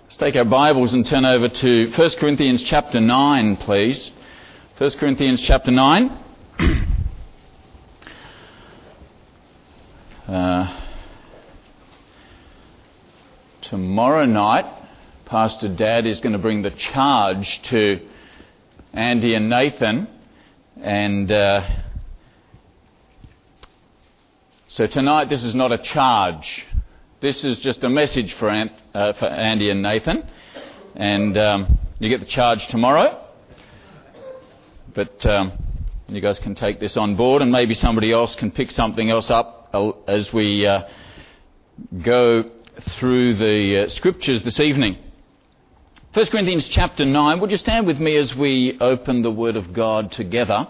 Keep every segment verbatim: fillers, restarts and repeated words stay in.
Let's take our Bibles and turn over to First Corinthians chapter nine, please. First Corinthians chapter nine. uh, tomorrow night, Pastor Dad is going to bring the charge to Andy and Nathan. And uh, so tonight this is not a charge. This is just a message for, Ant, uh, for Andy and Nathan. And um, you get the charge tomorrow. But um, you guys can take this on board, and maybe somebody else can pick something else up as we uh, go through the uh, scriptures this evening. First Corinthians chapter nine. Would you stand with me as we open the Word of God together?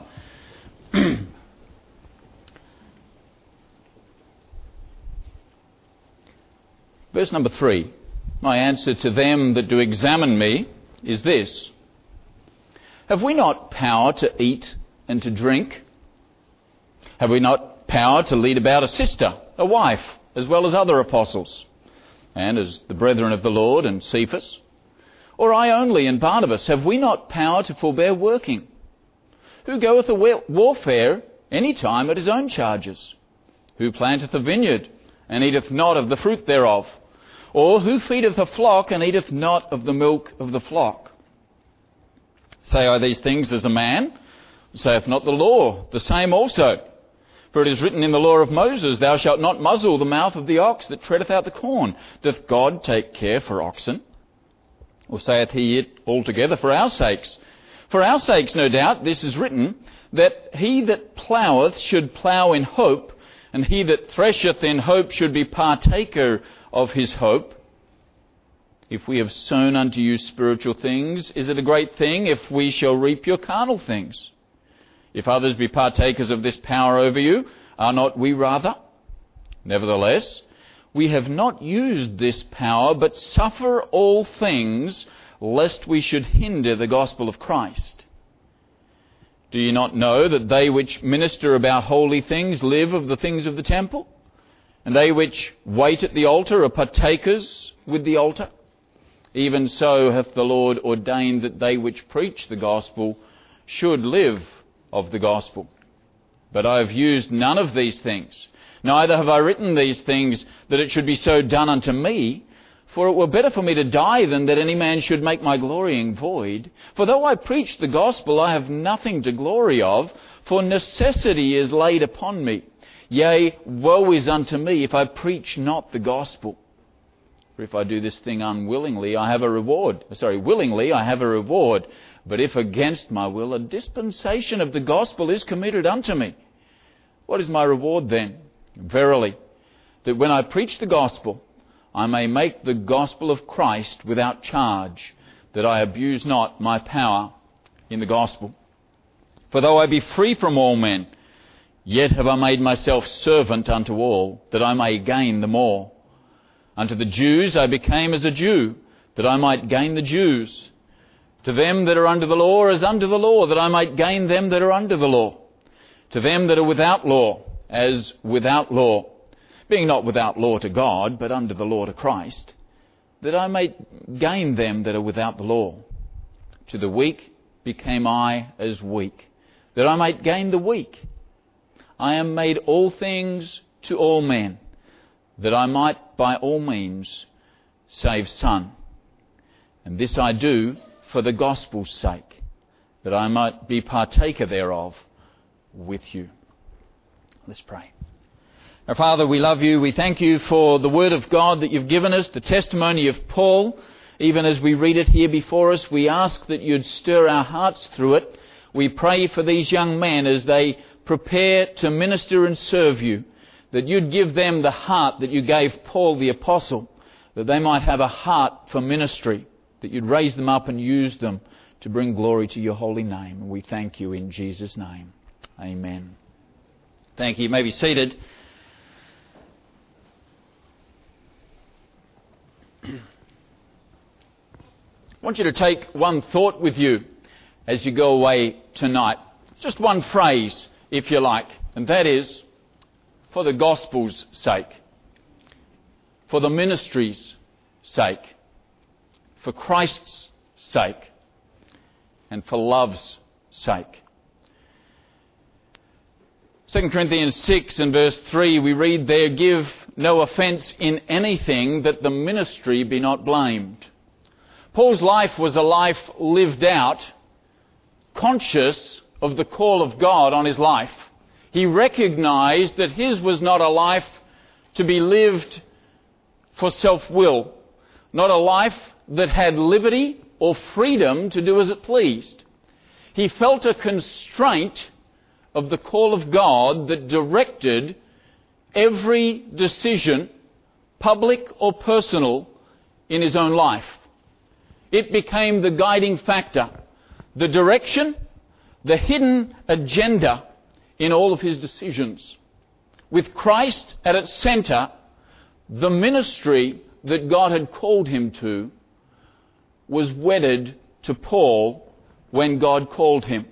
Verse number three. My answer to them that do examine me is this: have we not power to eat and to drink? Have we not power to lead about a sister, a wife, as well as other apostles, and as the brethren of the Lord and Cephas? Or I only and Barnabas, have we not power to forbear working? Who goeth a warfare any time at his own charges? Who planteth a vineyard and eateth not of the fruit thereof? Or who feedeth a flock and eateth not of the milk of the flock? Say I these things as a man? Saith not the law the same also? For it is written in the law of Moses, Thou shalt not muzzle the mouth of the ox that treadeth out the corn. Doth God take care for oxen? Or saith he it altogether for our sakes? For our sakes, no doubt, this is written, that he that plougheth should plough in hope, and he that thresheth in hope should be partaker of his hope. If we have sown unto you spiritual things, is it a great thing if we shall reap your carnal things? If others be partakers of this power over you, are not we rather? Nevertheless, we have not used this power, but suffer all things, lest we should hinder the gospel of Christ. Do you not know that they which minister about holy things live of the things of the temple? And they which wait at the altar are partakers with the altar? Even so hath the Lord ordained that they which preach the gospel should live of the gospel. But I have used none of these things, neither have I written these things that it should be so done unto me. For it were better for me to die than that any man should make my glorying void. For though I preach the gospel, I have nothing to glory of, for necessity is laid upon me. Yea, woe is unto me if I preach not the gospel. For if I do this thing unwillingly, I have a reward. Sorry, willingly, I have a reward. But if against my will, a dispensation of the gospel is committed unto me. What is my reward then? Verily, that when I preach the gospel, I may make the gospel of Christ without charge, that I abuse not my power in the gospel. For though I be free from all men, yet have I made myself servant unto all, that I may gain them all. Unto the Jews I became as a Jew, that I might gain the Jews. To them that are under the law as under the law, that I might gain them that are under the law. To them that are without law as without law, being not without law to God, but under the law to Christ, that I may gain them that are without the law. To the weak became I as weak, that I might gain the weak. I am made all things to all men, that I might by all means save some. And this I do for the gospel's sake, that I might be partaker thereof with you. Let's pray. Our Father, we love you. We thank you for the word of God that you've given us, the testimony of Paul. Even as we read it here before us, we ask that you'd stir our hearts through it. We pray for these young men as they prepare to minister and serve you, that you'd give them the heart that you gave Paul the apostle, that they might have a heart for ministry, that you'd raise them up and use them to bring glory to your holy name. And we thank you in Jesus' name. Amen. Thank you. You may be seated. I want you to take one thought with you as you go away tonight. Just one phrase, if you like, and that is, for the gospel's sake, for the ministry's sake, for Christ's sake and for love's sake. Second Corinthians six and verse three, we read there, "Give no offence in anything, that the ministry be not blamed." Paul's life was a life lived out, conscious of the call of God on his life. He recognised that his was not a life to be lived for self-will, not a life that had liberty or freedom to do as it pleased. He felt a constraint of the call of God that directed every decision, public or personal, in his own life. It became the guiding factor, the direction, the hidden agenda in all of his decisions. With Christ at its centre, the ministry that God had called him to was wedded to Paul when God called him.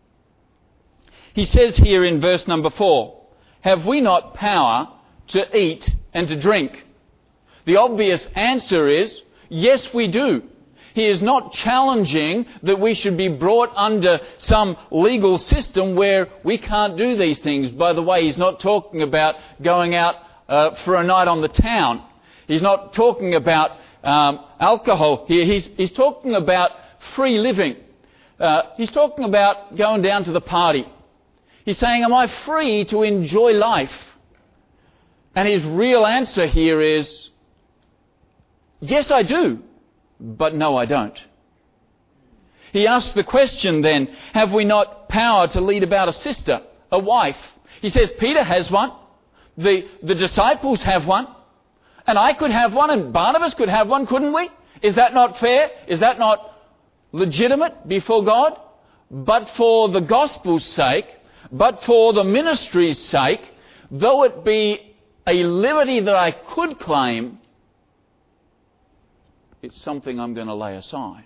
He says here in verse number four, "Have we not power to eat and to drink?" The obvious answer is, yes, we do. He is not challenging that we should be brought under some legal system where we can't do these things. By the way, he's not talking about going out uh, for a night on the town. He's not talking about um, alcohol here. He's, he's talking about free living. Uh, he's talking about going down to the party. He's saying, am I free to enjoy life? And his real answer here is, yes, I do. But no, I don't. He asks the question then, have we not power to lead about a sister, a wife? He says, Peter has one, the, the disciples have one, and I could have one, and Barnabas could have one, couldn't we? Is that not fair? Is that not legitimate before God? But for the gospel's sake, but for the ministry's sake, though it be a liberty that I could claim, it's something I'm going to lay aside.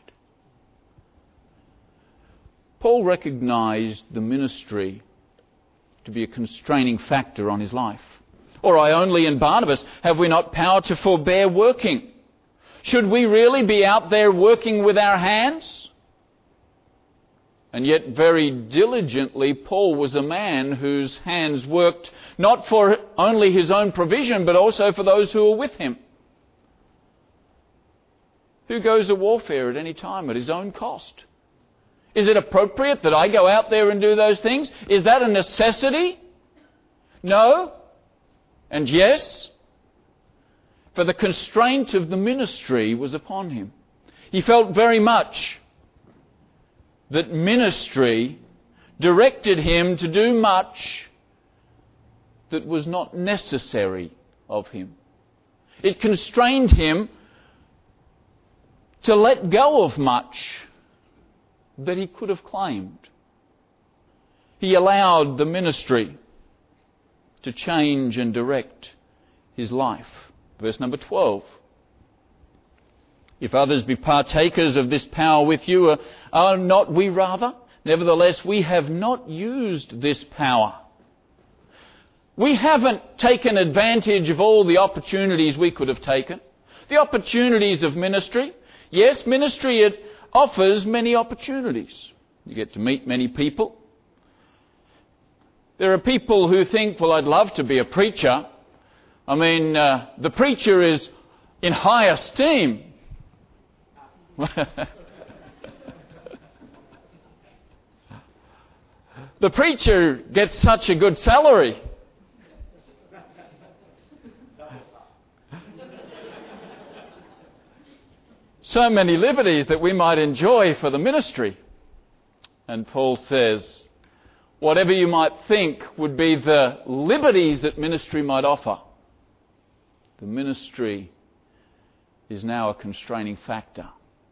Paul recognised the ministry to be a constraining factor on his life. Or I only and Barnabas, have we not power to forbear working? Should we really be out there working with our hands? And yet very diligently, Paul was a man whose hands worked not for only his own provision, but also for those who were with him. Who goes to warfare at any time at his own cost? Is it appropriate that I go out there and do those things? Is that a necessity? No. And yes. For the constraint of the ministry was upon him. He felt very much that ministry directed him to do much that was not necessary of him. It constrained him to let go of much that he could have claimed. He allowed the ministry to change and direct his life. Verse number twelve. If others be partakers of this power with you, are, are not we rather? Nevertheless, we have not used this power. We haven't taken advantage of all the opportunities we could have taken. The opportunities of ministry. Yes, ministry, it offers many opportunities. You get to meet many people. There are people who think, well, I'd love to be a preacher. I mean, uh, the preacher is in high esteem. The preacher gets such a good salary. So many liberties that we might enjoy for the ministry. And Paul says, whatever you might think would be the liberties that ministry might offer, the ministry is now a constraining factor.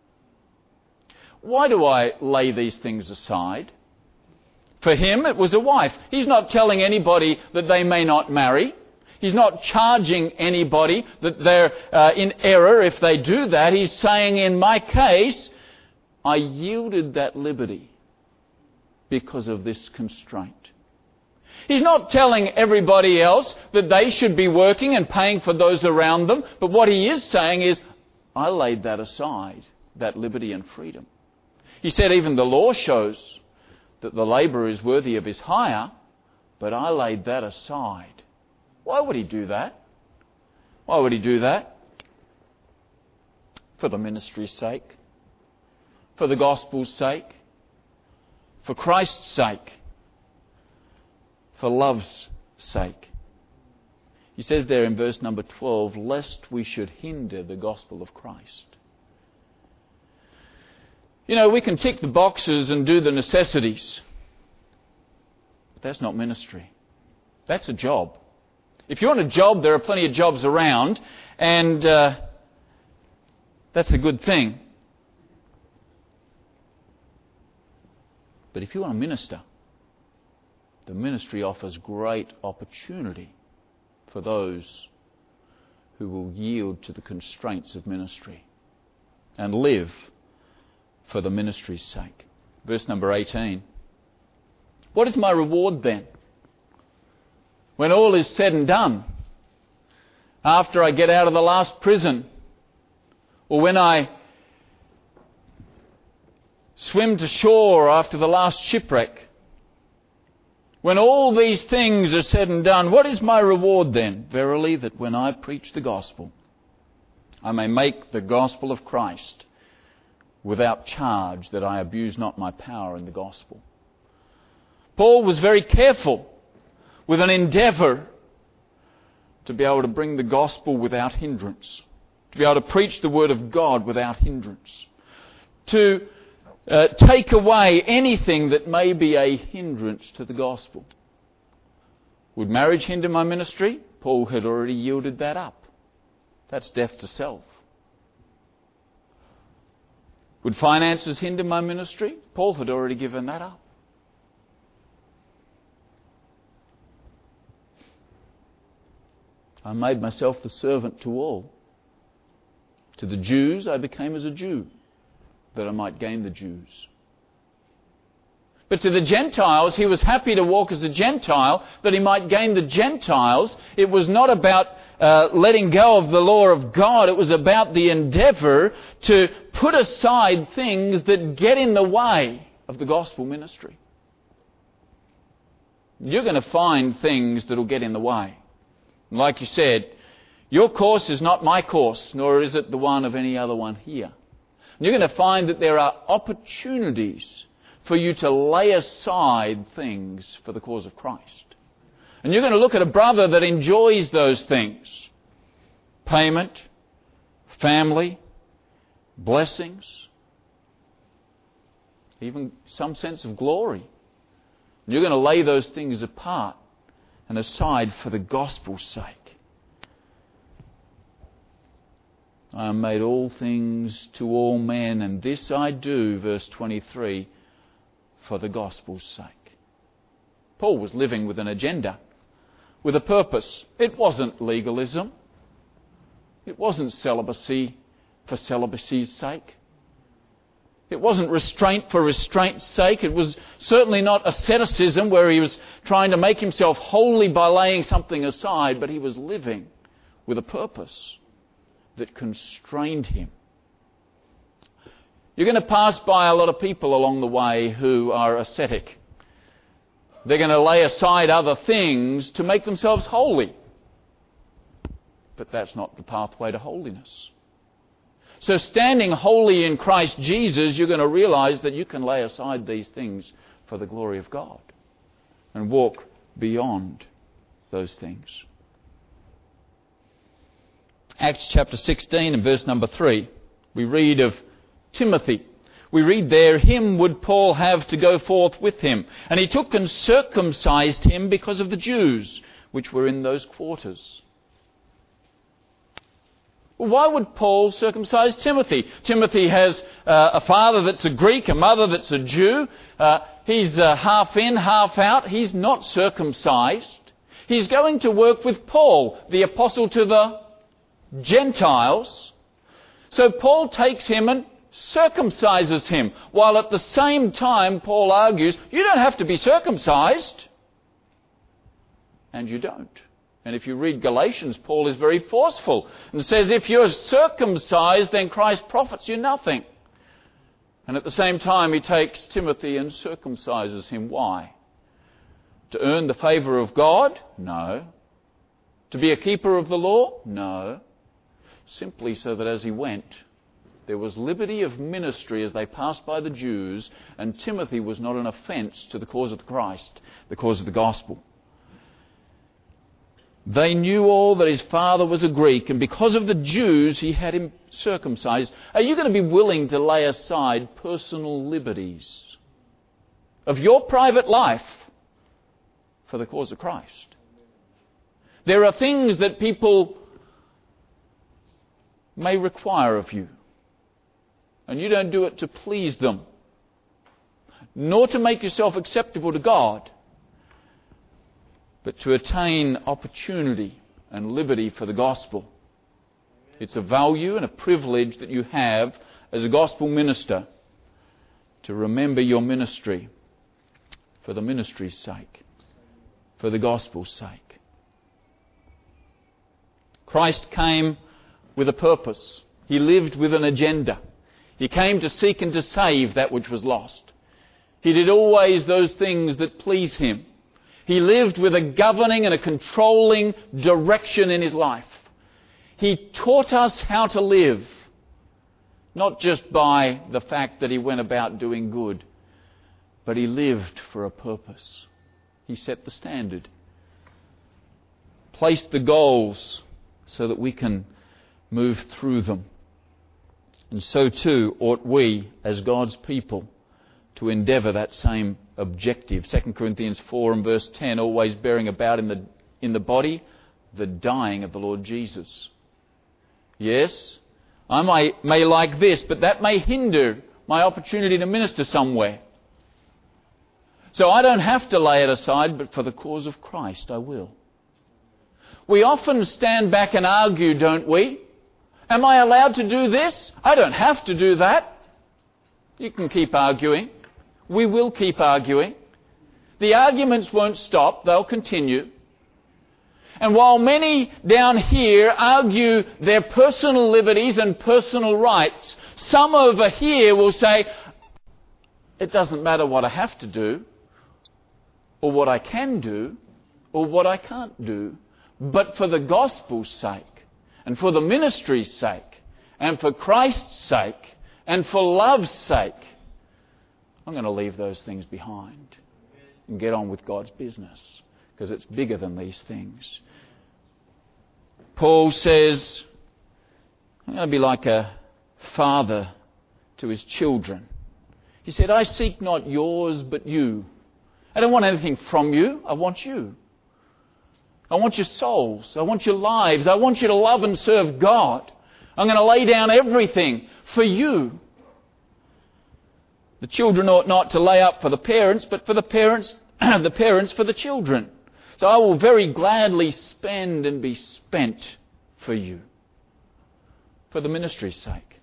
Why do I lay these things aside? For him, it was a wife. He's not telling anybody that they may not marry. He's not charging anybody that they're uh, in error if they do that. He's saying, in my case, I yielded that liberty because of this constraint. He's not telling everybody else that they should be working and paying for those around them. But what he is saying is, I laid that aside that liberty and freedom. He said even the law shows that the labourer is worthy of his hire, but I laid that aside. Why would he do that? Why would he do that? For the ministry's sake, for the gospel's sake, for Christ's sake, for love's sake. He says there in verse number twelve, lest we should hinder the gospel of Christ. You know, we can tick the boxes and do the necessities. But that's not ministry. That's a job. If you want a job, there are plenty of jobs around, and uh, that's a good thing. But if you want to minister, the ministry offers great opportunity for those who will yield to the constraints of ministry and live for the ministry's sake. Verse number eighteen. What is my reward then? When all is said and done, after I get out of the last prison, or when I swim to shore after the last shipwreck, when all these things are said and done, what is my reward then? Verily, that when I preach the gospel, I may make the gospel of Christ without charge, that I abuse not my power in the gospel. Paul was very careful with an endeavour to be able to bring the gospel without hindrance, to be able to preach the word of God without hindrance, to uh, take away anything that may be a hindrance to the gospel. Would marriage hinder my ministry? Paul had already yielded that up. That's death to self. Would finances hinder my ministry? Paul had already given that up. I made myself the servant to all. To the Jews I became as a Jew, that I might gain the Jews. But to the Gentiles, he was happy to walk as a Gentile, that he might gain the Gentiles. It was not about uh, letting go of the law of God. It was about the endeavour to put aside things that get in the way of the gospel ministry. You're going to find things that will get in the way. Like you said, your course is not my course, nor is it the one of any other one here. And you're going to find that there are opportunities for you to lay aside things for the cause of Christ. And you're going to look at a brother that enjoys those things. Payment, family, blessings, even some sense of glory. And you're going to lay those things apart and aside for the gospel's sake. I am made all things to all men, and this I do, verse twenty-three, for the gospel's sake. Paul was living with an agenda, with a purpose. It wasn't legalism. It wasn't celibacy for celibacy's sake. It wasn't restraint for restraint's sake. It was certainly not asceticism where he was trying to make himself holy by laying something aside, but he was living with a purpose that constrained him. You're going to pass by a lot of people along the way who are ascetic. They're going to lay aside other things to make themselves holy. But that's not the pathway to holiness. So standing holy in Christ Jesus, you're going to realise that you can lay aside these things for the glory of God and walk beyond those things. Acts chapter sixteen and verse number three, we read of Timothy. We read there, him would Paul have to go forth with him. And he took and circumcised him because of the Jews which were in those quarters. Well, why would Paul circumcise Timothy? Timothy has uh, a father that's a Greek, a mother that's a Jew. Uh, he's uh, half in, half out. He's not circumcised. He's going to work with Paul, the apostle to the Gentiles. So Paul takes him and circumcises him, while at the same time Paul argues, you don't have to be circumcised. And you don't. And if you read Galatians, Paul is very forceful and says if you're circumcised, then Christ profits you nothing. And at the same time, he takes Timothy and circumcises him. Why? To earn the favour of God? No. To be a keeper of the law? No. Simply so that as he went, there was liberty of ministry as they passed by the Jews, and Timothy was not an offence to the cause of the Christ, the cause of the gospel. They knew all that his father was a Greek, and because of the Jews, he had him circumcised. Are you going to be willing to lay aside personal liberties of your private life for the cause of Christ? There are things that people may require of you, and you don't do it to please them, nor to make yourself acceptable to God, but to attain opportunity and liberty for the gospel. It's a value and a privilege that you have as a gospel minister to remember your ministry for the ministry's sake, for the gospel's sake. Christ came with a purpose. He lived with an agenda. He came to seek and to save that which was lost. He did always those things that please him. He lived with a governing and a controlling direction in his life. He taught us how to live, not just by the fact that he went about doing good, but he lived for a purpose. He set the standard, placed the goals so that we can move through them. And so too ought we, as God's people, to endeavour that same objective. Second Corinthians four and verse ten, always bearing about in the in the body the dying of the Lord Jesus. Yes, I may, may like this, but that may hinder my opportunity to minister somewhere. So I don't have to lay it aside, but for the cause of Christ I will. We often stand back and argue, don't we? Am I allowed to do this? I don't have to do that. You can keep arguing. We will keep arguing. The arguments won't stop. They'll continue. And while many down here argue their personal liberties and personal rights, some over here will say, it doesn't matter what I have to do, or what I can do, or what I can't do, but for the gospel's sake, and for the ministry's sake, and for Christ's sake, and for love's sake, I'm going to leave those things behind and get on with God's business, because it's bigger than these things. Paul says, I'm going to be like a father to his children. He said, I seek not yours but you. I don't want anything from you. I want you. I want your souls. I want your lives. I want you to love and serve God. I'm going to lay down everything for you. The children ought not to lay up for the parents, but for the parents, the parents for the children. So I will very gladly spend and be spent for you, for the ministry's sake.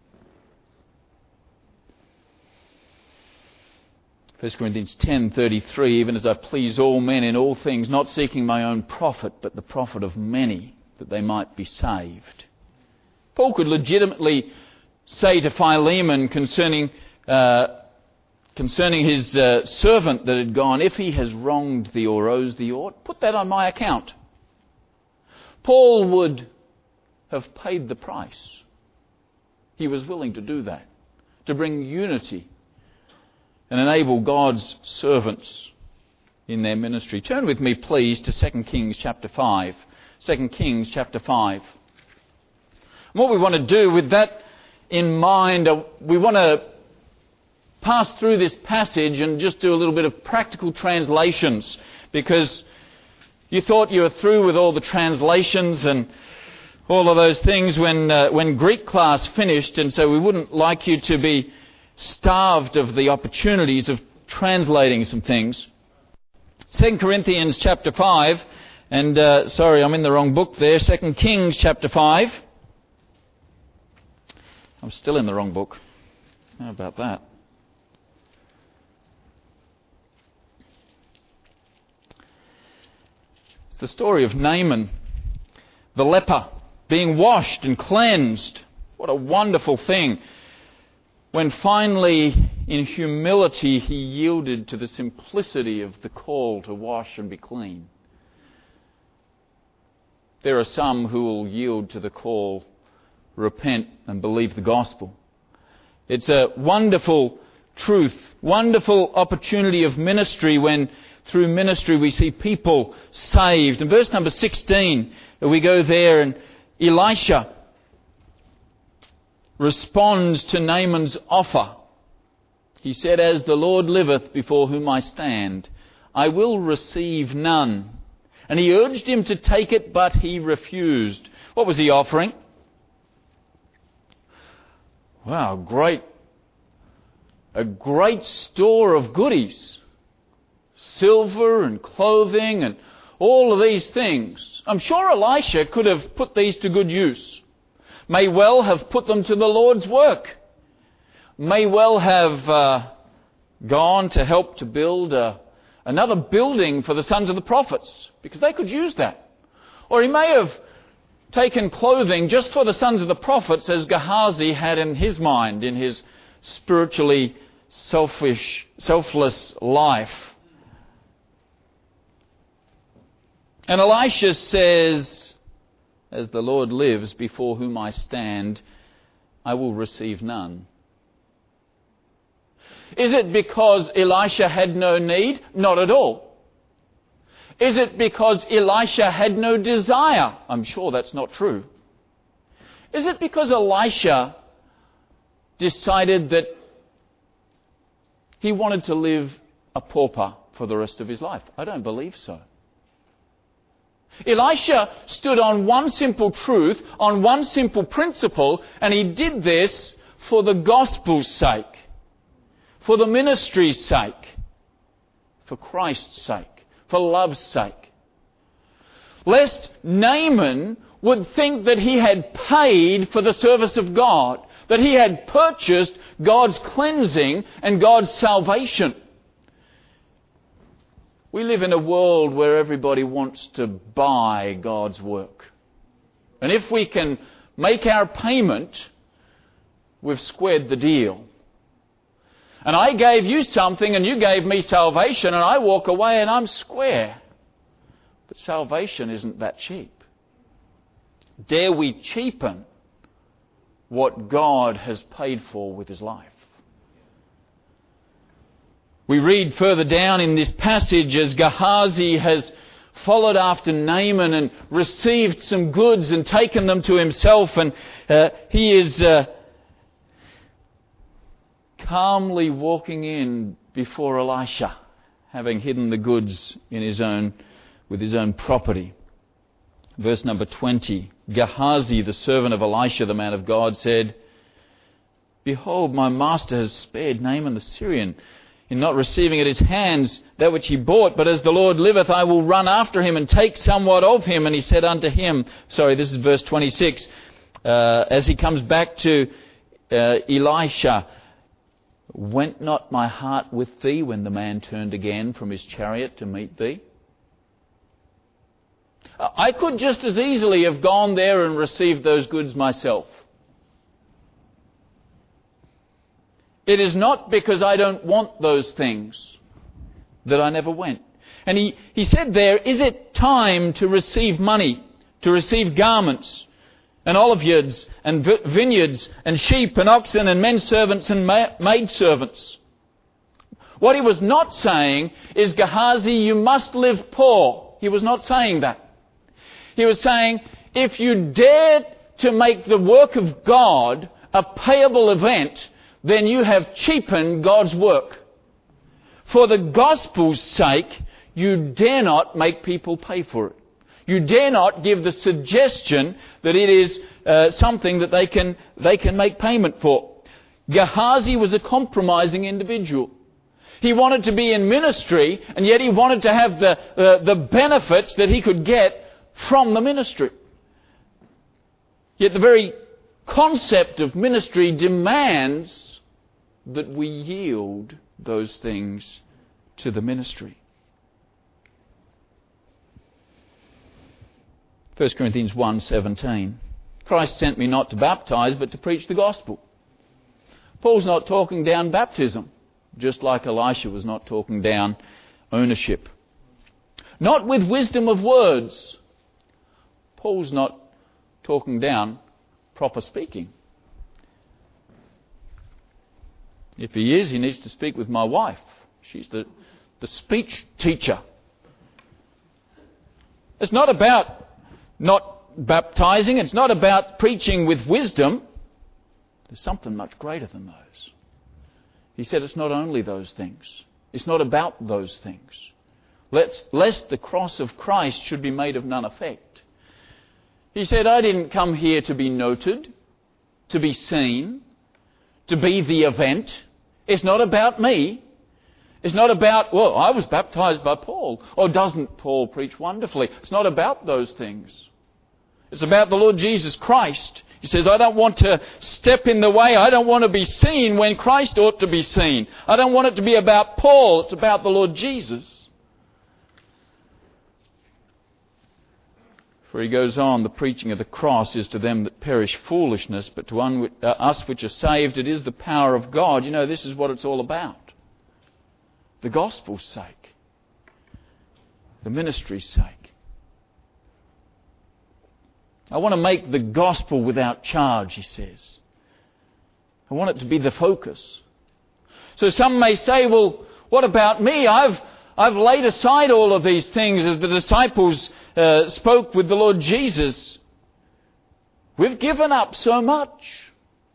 First Corinthians ten thirty-three, even as I please all men in all things, not seeking my own profit, but the profit of many, that they might be saved. Paul could legitimately say to Philemon concerning uh, concerning his uh, servant that had gone, if he has wronged thee or owes thee aught, put that on my account. Paul would have paid the price. He was willing to do that, to bring unity and enable God's servants in their ministry. Turn with me, please, to Second Kings chapter five. Second Kings chapter five. And what we want to do with that in mind, uh, we want to pass through this passage and just do a little bit of practical translations, because you thought you were through with all the translations and all of those things when uh, when Greek class finished, and so we wouldn't like you to be starved of the opportunities of translating some things. Second Corinthians chapter five, and uh, sorry, I'm in the wrong book there. Second Kings chapter five. I'm still in the wrong book. How about that? It's the story of Naaman, the leper, being washed and cleansed. What a wonderful thing. When finally in humility he yielded to the simplicity of the call to wash and be clean. There are some who will yield to the call, repent and believe the gospel. It's a wonderful truth, wonderful opportunity of ministry when through ministry we see people saved. In verse number sixteen, we go there and Elisha responds to Naaman's offer. He said, "As the Lord liveth before whom I stand, I will receive none." And he urged him to take it, but he refused. What was he offering? Wow, great, a great store of goodies. Silver and clothing and all of these things. I'm sure Elisha could have put these to good use. May well have put them to the Lord's work. May well have uh, gone to help to build a, another building for the sons of the prophets, because they could use that. Or he may have taken clothing just for the sons of the prophets, as Gehazi had in his mind, in his spiritually selfish, selfless life. And Elisha says, "As the Lord lives before whom I stand, I will receive none." Is it because Elisha had no need? Not at all. Is it because Elisha had no desire? I'm sure that's not true. Is it because Elisha decided that he wanted to live a pauper for the rest of his life? I don't believe so. Elisha stood on one simple truth, on one simple principle, and he did this for the gospel's sake, for the ministry's sake, for Christ's sake, for love's sake. Lest Naaman would think that he had paid for the service of God, that he had purchased God's cleansing and God's salvation. We live in a world where everybody wants to buy God's work. And if we can make our payment, we've squared the deal. And I gave you something and you gave me salvation, and I walk away and I'm square. But salvation isn't that cheap. Dare we cheapen what God has paid for with His life? We read further down in this passage as Gehazi has followed after Naaman and received some goods and taken them to himself, and uh, he is uh, calmly walking in before Elisha, having hidden the goods in his own, with his own property. Verse number twenty, Gehazi, the servant of Elisha, the man of God, said, "Behold, my master has spared Naaman the Syrian, in not receiving at his hands that which he bought. But as the Lord liveth, I will run after him and take somewhat of him." And he said unto him, sorry, this is verse twenty-six, uh, as he comes back to uh, Elisha, "Went not my heart with thee when the man turned again from his chariot to meet thee?" I could just as easily have gone there and received those goods myself. It is not because I don't want those things that I never went. And he, he said there, is it time to receive money, to receive garments, and oliveyards, and vineyards, and sheep, and oxen, and men servants, and maid servants? What he was not saying is, Gehazi, you must live poor. He was not saying that. He was saying, if you dare to make the work of God a payable event, then you have cheapened God's work. For the gospel's sake, you dare not make people pay for it. You dare not give the suggestion that it is uh, something that they can they can make payment for. Gehazi was a compromising individual. He wanted to be in ministry, and yet he wanted to have the uh, the benefits that he could get from the ministry. Yet the very concept of ministry demands that we yield those things to the ministry. First Corinthians one seventeen. Christ sent me not to baptize, but to preach the gospel. Paul's not talking down baptism. just like Elisha was not talking down ownership. Not with wisdom of words. Paul's not talking down proper speaking. If he is, he needs to speak with my wife. She's the, the speech teacher. It's not about not baptizing. It's not about preaching with wisdom. There's something much greater than those. He said it's not only those things. It's not about those things. Let's, lest the cross of Christ should be made of none effect. He said, I didn't come here to be noted, to be seen, to be the event. It's not about me. It's not about, well, I was baptized by Paul. Or doesn't Paul preach wonderfully? It's not about those things. It's about the Lord Jesus Christ. He says, I don't want to step in the way. I don't want to be seen when Christ ought to be seen. I don't want it to be about Paul. It's about the Lord Jesus. For he goes on, the preaching of the cross is to them that perish foolishness, but to un- uh, us which are saved, it is the power of God. You know, this is what it's all about. The gospel's sake. The ministry's sake. I want to make the gospel without charge, he says. I want it to be the focus. So some may say, well, what about me? I've, I've laid aside all of these things as the disciples uh, spoke with the Lord Jesus. We've given up so much.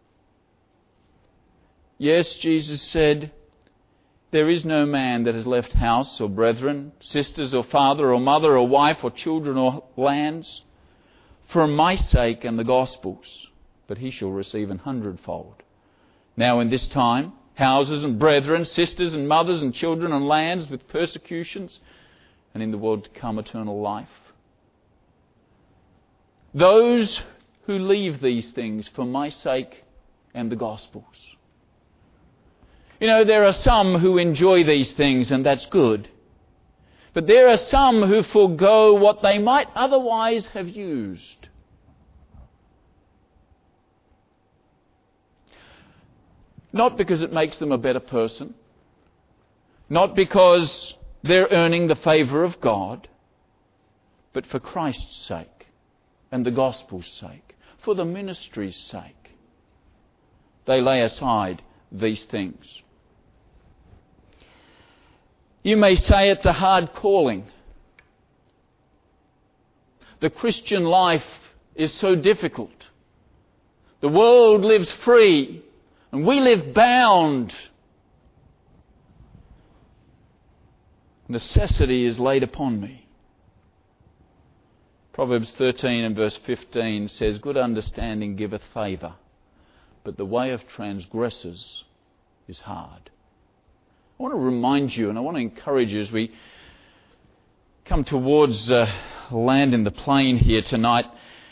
Yes, Jesus said, there is no man that has left house or brethren, sisters or father or mother or wife or children or lands for my sake and the gospel's, but he shall receive an hundredfold. Now in this time, houses and brethren, sisters and mothers and children and lands with persecutions, and in the world to come eternal life. Those who leave these things for my sake and the gospel's. You know, there are some who enjoy these things, and that's good. But there are some who forego what they might otherwise have used. Not because it makes them a better person. Not because they're earning the favour of God. But for Christ's sake and the gospel's sake. For the ministry's sake. They lay aside these things. You may say it's a hard calling. The Christian life is so difficult. The world lives free and we live bound. Necessity is laid upon me. Proverbs thirteen and verse fifteen says, good understanding giveth favour, but the way of transgressors is hard. I want to remind you and I want to encourage you as we come towards uh, land in the plain here tonight.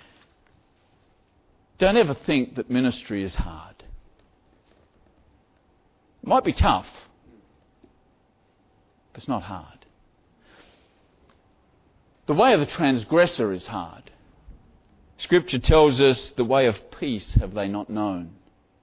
Don't ever think that ministry is hard. It might be tough, but it's not hard. The way of the transgressor is hard. Scripture tells us the way of peace have they not known.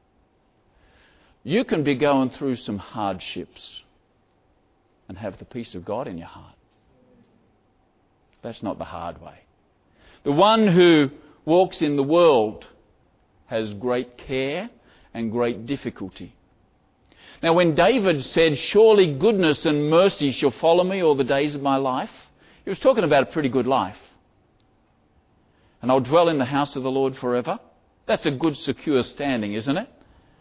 You can be going through some hardships and have the peace of God in your heart. That's not the hard way. The one who walks in the world has great care and great difficulty. Now when David said, surely goodness and mercy shall follow me all the days of my life, he was talking about a pretty good life. And I'll dwell in the house of the Lord forever. That's a good, secure standing, isn't it?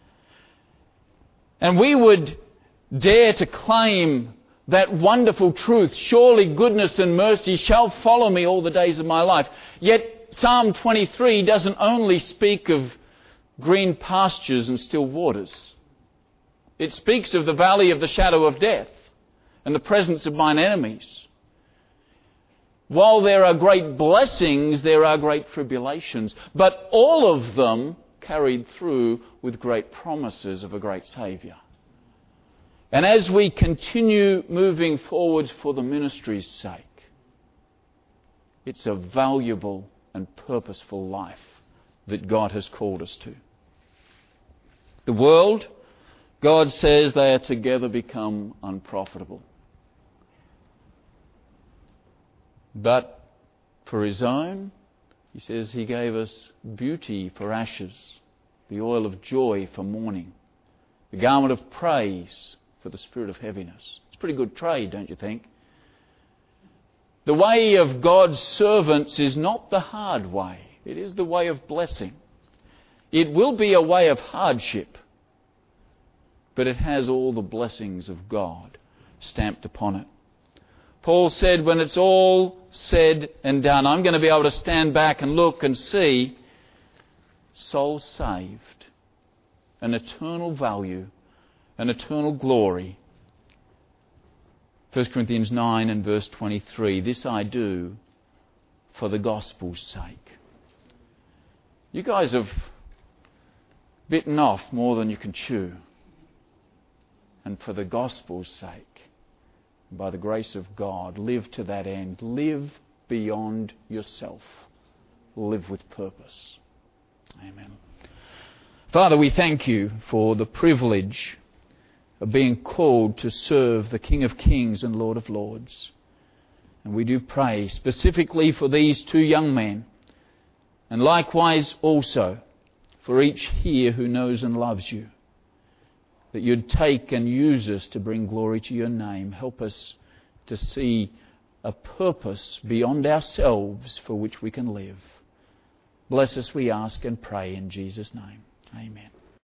And we would dare to claim that wonderful truth, surely goodness and mercy shall follow me all the days of my life. Yet Psalm twenty-three doesn't only speak of green pastures and still waters. It speaks of the valley of the shadow of death and the presence of mine enemies. While there are great blessings, there are great tribulations, but all of them carried through with great promises of a great Saviour. And as we continue moving forwards for the ministry's sake, it's a valuable and purposeful life that God has called us to. The world God says they are together become unprofitable. But for his own, he says he gave us beauty for ashes, the oil of joy for mourning, the garment of praise for the spirit of heaviness. It's a pretty good trade, don't you think? The way of God's servants is not the hard way. It is the way of blessing. It will be a way of hardship, but it has all the blessings of God stamped upon it. Paul said, when it's all said and done, I'm going to be able to stand back and look and see souls saved, an eternal value, an eternal glory. First Corinthians nine and verse twenty-three, this I do for the gospel's sake. You guys have bitten off more than you can chew. And for the gospel's sake, by the grace of God, live to that end. Live beyond yourself. Live with purpose. Amen. Father, we thank you for the privilege of being called to serve the King of Kings and Lord of Lords. And we do pray specifically for these two young men, and likewise also for each here who knows and loves you, that you'd take and use us to bring glory to your name. Help us to see a purpose beyond ourselves for which we can live. Bless us, we ask and pray in Jesus' name. Amen.